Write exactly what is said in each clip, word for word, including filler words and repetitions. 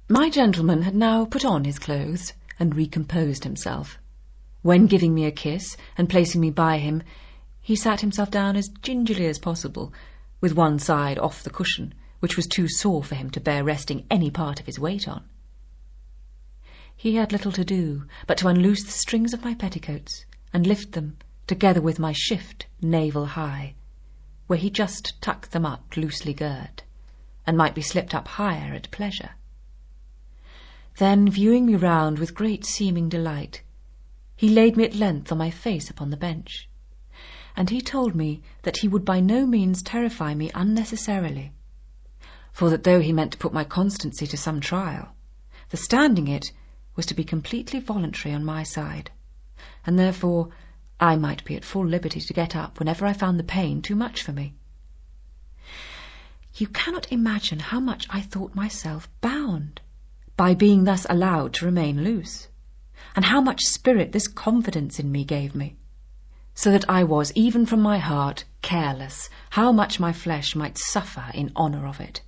My gentleman had now put on his clothes and recomposed himself. When giving me a kiss and placing me by him, he sat himself down as gingerly as possible, with one side off the cushion, which was too sore for him to bear resting any part of his weight on. He had little to do but to unloose the strings of my petticoats and lift them, together with my shift navel high, where he just tucked them up loosely girt, and might be slipped up higher at pleasure. Then, viewing me round with great seeming delight, he laid me at length on my face upon the bench, and he told me that he would by no means terrify me unnecessarily, for that though he meant to put my constancy to some trial, the standing it was to be completely voluntary on my side, and therefore I might be at full liberty to get up whenever I found the pain too much for me. You cannot imagine how much I thought myself bound by being thus allowed to remain loose, and how much spirit this confidence in me gave me, so that I was, even from my heart, careless how much my flesh might suffer in honour of it.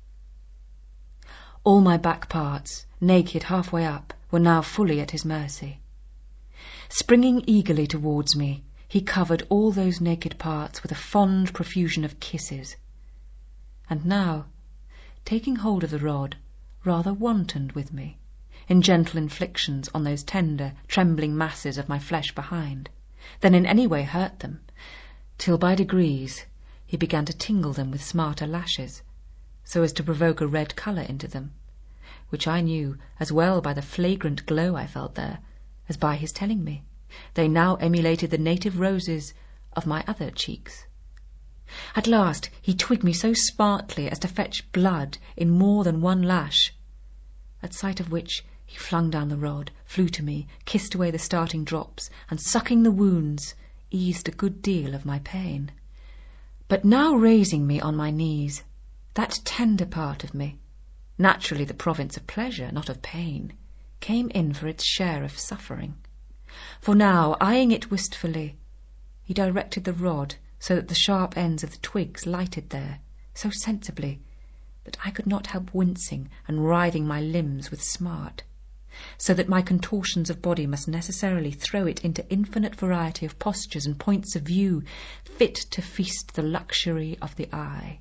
All my back parts, naked halfway up, were now fully at his mercy. Springing eagerly towards me, he covered all those naked parts with a fond profusion of kisses, and now, taking hold of the rod, rather wantoned with me, in gentle inflictions on those tender, trembling masses of my flesh behind, than in any way hurt them, till by degrees he began to tingle them with smarter lashes, so as to provoke a red colour into them, which I knew as well by the flagrant glow I felt there as by his telling me they now emulated the native roses of my other cheeks. At last he twigged me so smartly as to fetch blood in more than one lash, at sight of which he flung down the rod, flew to me, kissed away the starting drops, and sucking the wounds, eased a good deal of my pain. But now raising me on my knees, that tender part of me, naturally the province of pleasure, not of pain, came in for its share of suffering. For now, eyeing it wistfully, he directed the rod so that the sharp ends of the twigs lighted there, so sensibly that I could not help wincing and writhing my limbs with smart, so that my contortions of body must necessarily throw it into infinite variety of postures and points of view, fit to feast the luxury of the eye.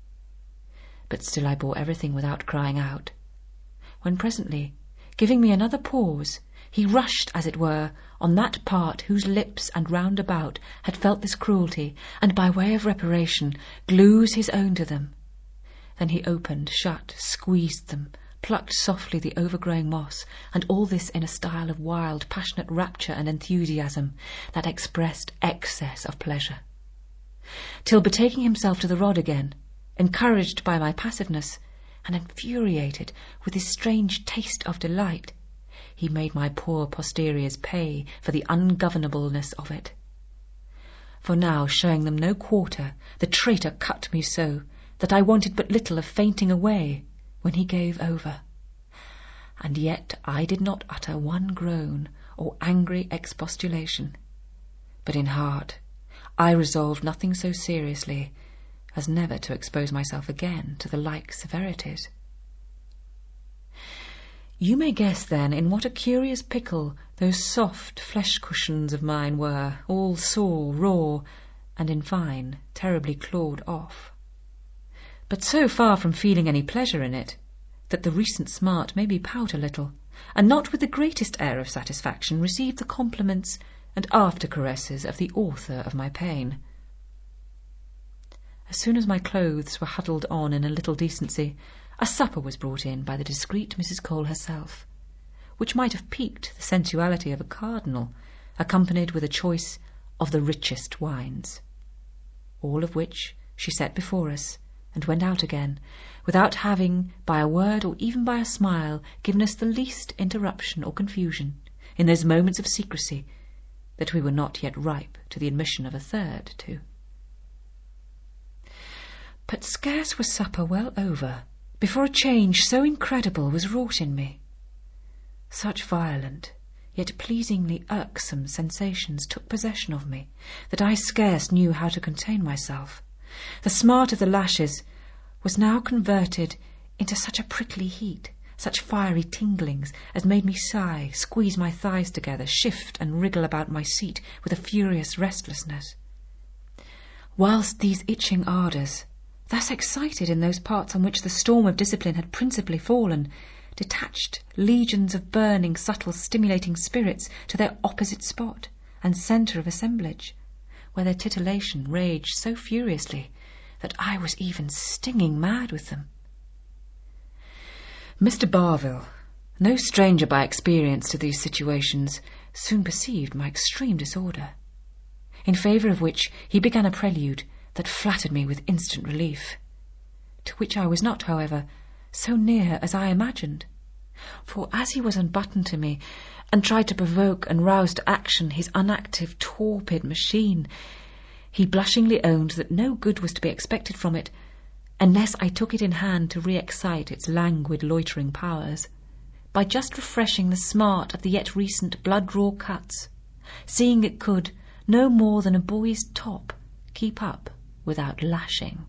But still I bore everything without crying out, when presently, giving me another pause, he rushed, as it were, on that part whose lips and round about had felt this cruelty, and by way of reparation glues his own to them. Then he opened, shut, squeezed them, plucked softly the overgrowing moss, and all this in a style of wild, passionate rapture and enthusiasm that expressed excess of pleasure, till betaking himself to the rod again, encouraged by my passiveness, and infuriated with his strange taste of delight, he made my poor posteriors pay for the ungovernableness of it. For now, showing them no quarter, the traitor cut me so that I wanted but little of fainting away when he gave over. And yet I did not utter one groan or angry expostulation, but in heart I resolved nothing so seriously as never to expose myself again to the like severities. You may guess, then, in what a curious pickle those soft flesh cushions of mine were, all sore, raw, and, in fine, terribly clawed off. But so far from feeling any pleasure in it, that the recent smart made me pout a little, and not with the greatest air of satisfaction received the compliments and after-caresses of the author of my pain. As soon as my clothes were huddled on in a little decency, a supper was brought in by the discreet Missus Cole herself, which might have piqued the sensuality of a cardinal, accompanied with a choice of the richest wines, all of which she set before us, and went out again, without having, by a word or even by a smile, given us the least interruption or confusion, in those moments of secrecy that we were not yet ripe to the admission of a third to. But scarce was supper well over before a change so incredible was wrought in me. Such violent, yet pleasingly irksome sensations took possession of me, that I scarce knew how to contain myself. The smart of the lashes was now converted into such a prickly heat, such fiery tinglings as made me sigh, squeeze my thighs together, shift and wriggle about my seat with a furious restlessness. Whilst these itching ardours, thus excited in those parts on which the storm of discipline had principally fallen, detached legions of burning, subtle, stimulating spirits to their opposite spot and centre of assemblage, where their titillation raged so furiously that I was even stinging mad with them. Mister Barville, no stranger by experience to these situations, soon perceived my extreme disorder, in favour of which he began a prelude that flattered me with instant relief, to which I was not, however, so near as I imagined, for as he was unbuttoned to me and tried to provoke and rouse to action his unactive, torpid machine, he blushingly owned that no good was to be expected from it unless I took it in hand to re-excite its languid loitering powers, by just refreshing the smart of the yet recent blood-raw cuts, seeing it could, no more than a boy's top, keep up without lashing.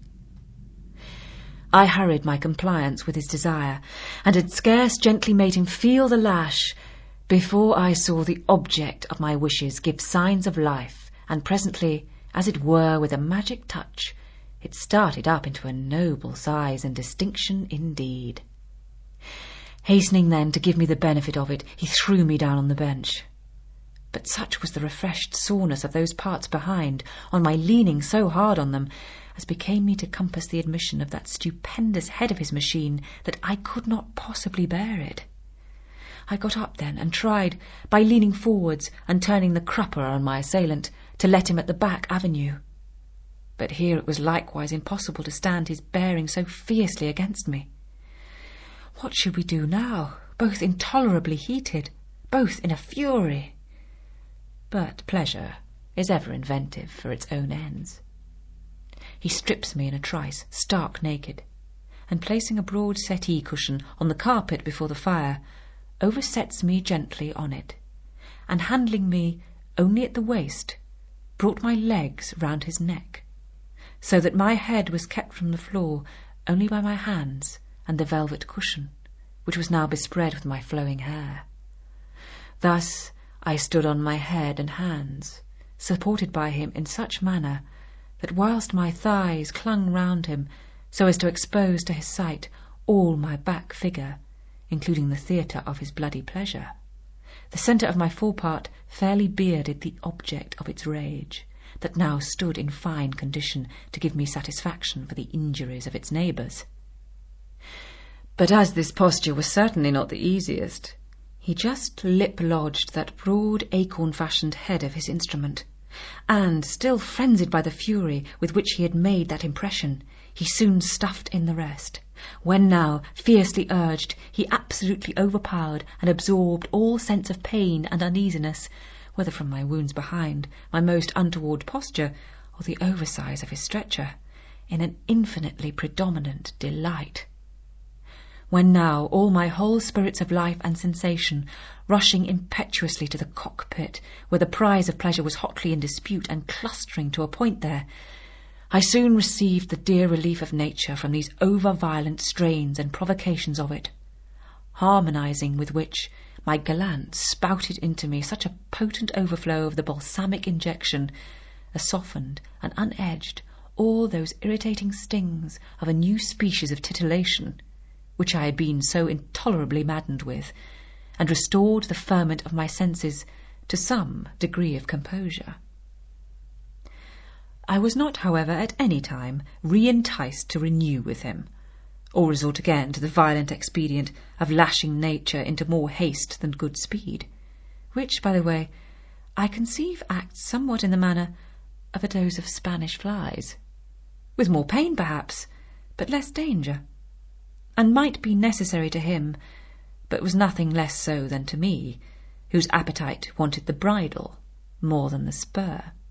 I hurried my compliance with his desire, and had scarce gently made him feel the lash before I saw the object of my wishes give signs of life, and presently, as it were with a magic touch, it started up into a noble size and distinction indeed. Hastening then to give me the benefit of it, he threw me down on the bench. But such was the refreshed soreness of those parts behind, on my leaning so hard on them, as became me to compass the admission of that stupendous head of his machine, that I could not possibly bear it. I got up then, and tried, by leaning forwards and turning the crupper on my assailant, to let him at the back avenue. But here it was likewise impossible to stand his bearing so fiercely against me. What should we do now, both intolerably heated, both in a fury? But pleasure is ever inventive for its own ends. He strips me in a trice, stark naked, and placing a broad settee cushion on the carpet before the fire, oversets me gently on it, and handling me only at the waist, brought my legs round his neck, so that my head was kept from the floor only by my hands and the velvet cushion, which was now bespread with my flowing hair. Thus I stood on my head and hands, supported by him in such manner that whilst my thighs clung round him so as to expose to his sight all my back figure, including the theatre of his bloody pleasure, the centre of my forepart fairly bearded the object of its rage, that now stood in fine condition to give me satisfaction for the injuries of its neighbours. But as this posture was certainly not the easiest, he just lip-lodged that broad acorn-fashioned head of his instrument, and, still frenzied by the fury with which he had made that impression, he soon stuffed in the rest, when now, fiercely urged, he absolutely overpowered and absorbed all sense of pain and uneasiness, whether from my wounds behind, my most untoward posture, or the oversize of his stretcher, in an infinitely predominant delight. When now all my whole spirits of life and sensation, rushing impetuously to the cockpit, where the prize of pleasure was hotly in dispute and clustering to a point there, I soon received the dear relief of nature from these over-violent strains and provocations of it, harmonizing with which my gallant spouted into me such a potent overflow of the balsamic injection as softened and unedged all those irritating stings of a new species of titillation, which I had been so intolerably maddened with, and restored the ferment of my senses to some degree of composure. I was not, however, at any time re-enticed to renew with him, or resort again to the violent expedient of lashing nature into more haste than good speed, which, by the way, I conceive acts somewhat in the manner of a dose of Spanish flies, with more pain perhaps, but less danger, and might be necessary to him, but was nothing less so than to me, whose appetite wanted the bridle more than the spur.